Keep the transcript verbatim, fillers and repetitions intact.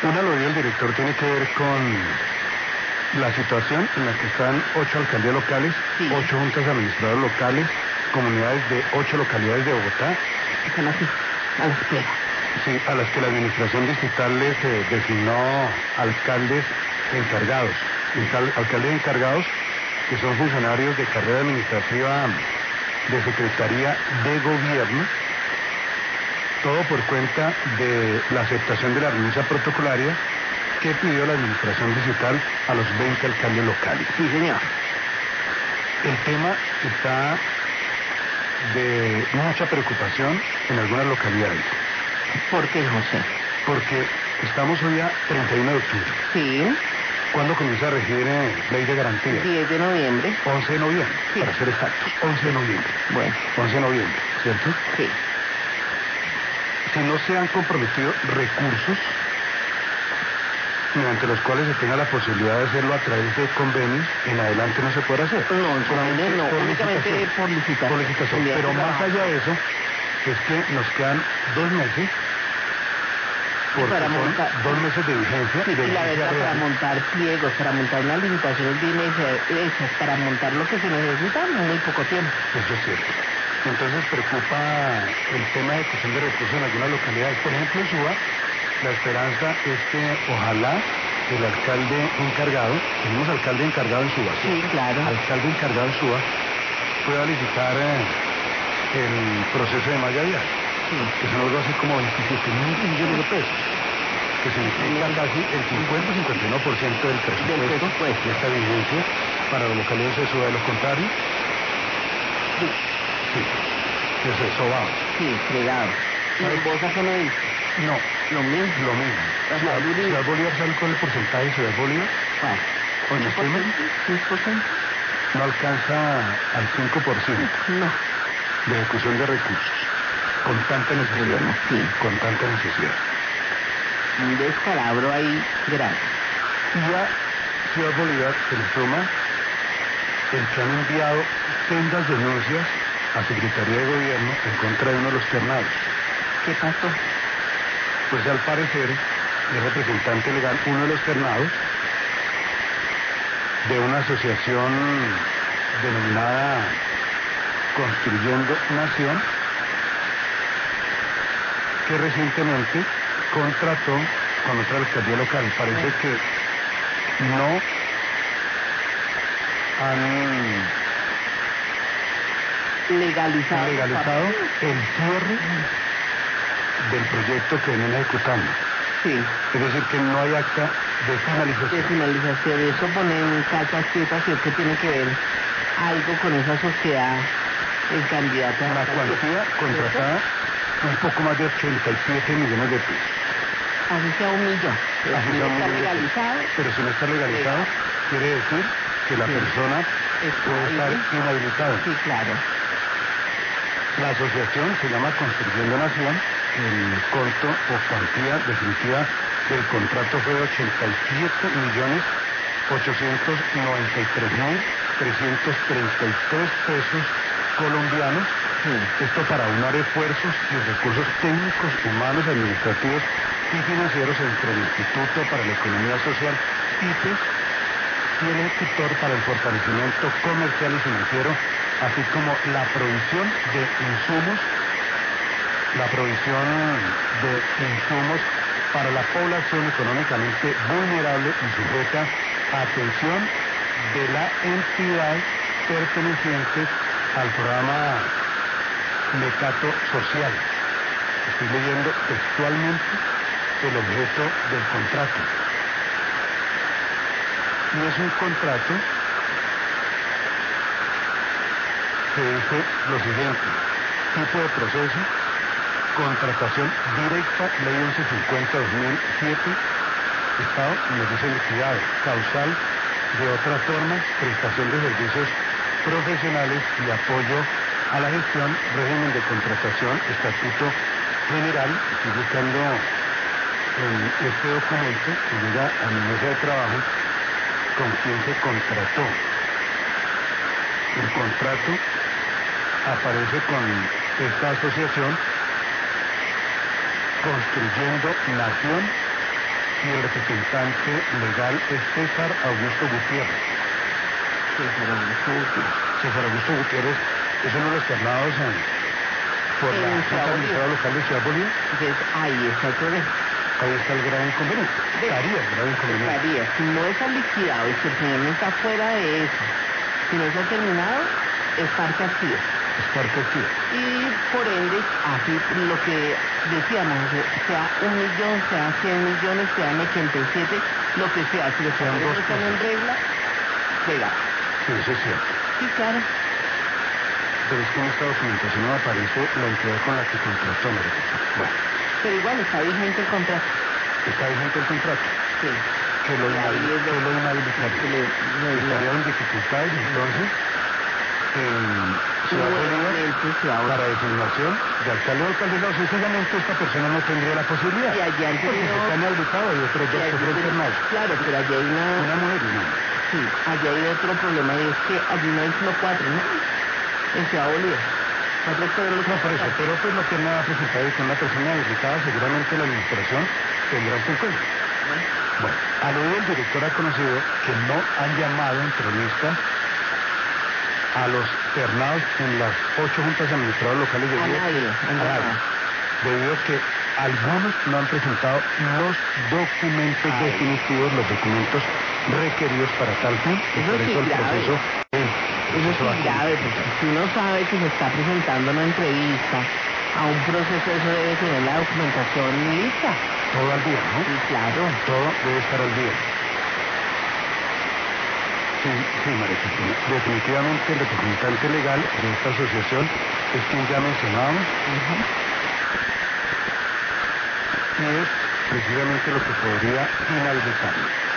Una, lo dijo el director, tiene que ver con la situación en la que están ocho alcaldías locales, Sí. ocho juntas administradoras locales, comunidades de ocho localidades de Bogotá. Están así, a la espera. Sí, a las que la administración distrital les eh, designó alcaldes encargados. Encal- alcaldes encargados que son funcionarios de carrera administrativa de Secretaría de Gobierno, todo por cuenta de la aceptación de la renuncia protocolaria que pidió la administración distrital a los veinte alcaldes locales. Sí, señor. El tema está de mucha preocupación en algunas localidades. ¿Por qué, José? Porque estamos hoy a treinta y uno de octubre. Sí. ¿Cuándo comienza a regir eh, ley de garantía? diez de noviembre. once de noviembre, Sí. para ser exactos. once de noviembre. Bueno. once de noviembre, ¿cierto? Sí. Si no se han comprometido recursos mediante los cuales se tenga la posibilidad de hacerlo a través de convenios, en adelante no se puede hacer. No, en Solamente convenios no, por únicamente licitación. por licitación. Por licitación. Enviar Pero tu más trabajo. allá de eso, es que nos quedan dos meses, porque para son montar- dos meses de vigencia. Sí, de y la vigencia verdad, para real. montar pliegos, para montar unas limitaciones bien hecha- hechas, para montar lo que se necesita, muy poco tiempo. Eso es cierto. Entonces preocupa el tema de ejecución de recursos en algunas localidades. Por ejemplo, en Suba, la esperanza es que ojalá el alcalde encargado, tenemos alcalde encargado en Suba, Sí, claro. alcalde encargado en Suba, pueda licitar eh, el proceso de malla vial, Sí. que son algo así como veintisiete mil millones de pesos, que significa casi el cincuenta a cincuenta y uno por ciento del presupuesto, presupuesto. de esta vigencia para las localidades de Suba. De lo contrario, Sí, sí, que se sobado. sí, fregado. ¿Y en Bosa qué me dice? No, Lo mismo. lo mismo. Ajá, Ciudad, Uribe. Ciudad Bolívar, ¿sabe cuál es el porcentaje de Ciudad Bolívar? ¿Cuál? ¿No estoy mal? ¿seis por ciento? No alcanza al cinco por ciento No. de ejecución de recursos, con tanta necesidad, Sí. con tanta necesidad. Un descalabro ahí grande. Y a Ciudad Bolívar se le suma el que han enviado sendas denuncias a Secretaría de Gobierno en contra de uno de los ternados. ¿Qué pasó? Pues al parecer, el representante legal, uno de los ternados, de una asociación denominada Construyendo Nación, que recientemente contrató con otra alcaldía local. Parece que no han Legalizado. legalizado el cierre del proyecto que venían ejecutando. Sí. Es decir, que no hay acta de De finalización. finalización. Eso ponen casas quietas, ¿sí? ¿Qué tiene que ver algo con esa sociedad? El candidato a La cuantía contratada, un poco más de ochenta y siete millones de pesos. Así sea un millón. Pero Así si sea no un está millón de pesos. legalizado. Pero si no está legalizado, Legal. quiere decir que la Sí. persona Está puede estar ahí. inhabilitada. Sí, claro. La asociación se llama Construyendo Nación. El costo o cuantía definitiva del contrato fue de ochenta y siete millones ochocientos noventa y tres mil trescientos treinta y tres pesos colombianos. Sí. Esto para aunar esfuerzos y recursos técnicos, humanos, administrativos y financieros entre el Instituto para la Economía Social, IPES, y el ejecutor para el fortalecimiento comercial y financiero, así como la provisión de insumos, la provisión de insumos para la población económicamente vulnerable y sujeta a atención de la entidad perteneciente al programa Mecato Social. Estoy leyendo textualmente el objeto del contrato. Y es un contrato que dice lo siguiente: tipo de proceso, contratación directa, ley once cincuenta dos mil siete, Estado, y nos dice liquidado, causal de otras formas, prestación de servicios profesionales y apoyo a la gestión, régimen de contratación, estatuto general. Estoy buscando en este documento que llega a mi mesa de trabajo con quién se contrató. El contrato aparece con esta asociación Construyendo Nación y el representante legal es César Augusto Gutiérrez. César Augusto Gutiérrez. César Augusto Gutiérrez es uno de los ternados en, por En la Ciudad Junta Administradora Local de Ciudad Bolívar. Entonces, ahí está el problema. Ahí está el grave inconveniente. Estaría el grave inconveniente. Estaría, si no está liquidado y si el señor no está fuera de eso, si no se ha terminado, es parte activa. Es parte activa. Y por ende, así lo que decíamos, sea un millón, sea cien millones, sean ochenta y siete, lo que sea, si los Sean papeles dos no están en cosas. regla, pega. Sí, eso es cierto. Sí, claro. Pero es que en esta documentación no aparece la entidad con la que contrató, María Cristina. Bueno, Pero igual está vigente el contrato. está vigente el contrato. Sí. Que lo, Y ahí inhabil- es que lo- lo que inhabilitaría. le- le- Estaría en dificultades entonces en Ciudad Bolívar Nuevamente Ciudad Bolívar. para designación de alcalde o alcaldesa. O sencillamente esta persona no tendría la posibilidad. Y allá han Porque tenido- está inhabilitado y otros Y dos allí- otros internados. Claro, pero allí hay una... Una mujer y un hombre. Sí, allí hay otro problema y es que allí no hay solo cuatro, ¿no? En Ciudad Bolívar. Cuatro fueron los No, por eso, contratados. pero pues lo que me ha presentado con una persona habilitada, seguramente la administración tendrá esto en cuenta. Bueno, al oír el director ha conocido que no han llamado entrevistas a los ternados en las ocho juntas administradoras locales de A Bolívar. nadie, A han nadie. llamado. Debido a que algunos no han presentado los documentos Ay. definitivos, los documentos requeridos para tal fin, y Eso por sí eso el grave. proceso, el Eso proceso sí va es con- grave, porque si uno sabe que se está presentando una entrevista a un proceso, eso debe tener la documentación lista. todo al día, ¿no? Sí, claro. Todo debe estar al día. Sí, sí, María Cristina. Definitivamente el representante legal de esta asociación es quien ya mencionamos, Ujú. y es precisamente lo que podría inhabilitar.